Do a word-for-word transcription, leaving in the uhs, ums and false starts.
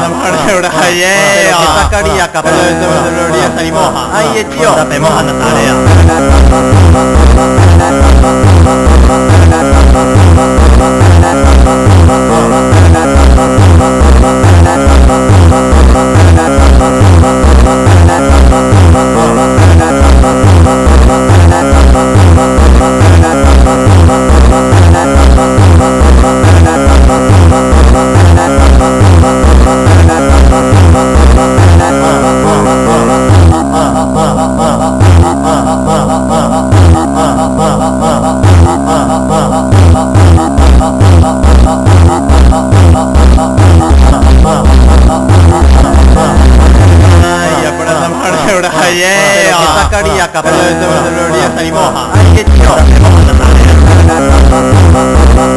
Zakaria kapaloria salimoha. Ai etio. Tapemos a la tarea. Zakaria kapaloria salimoha. Ai etio. Tapemos a la tarea.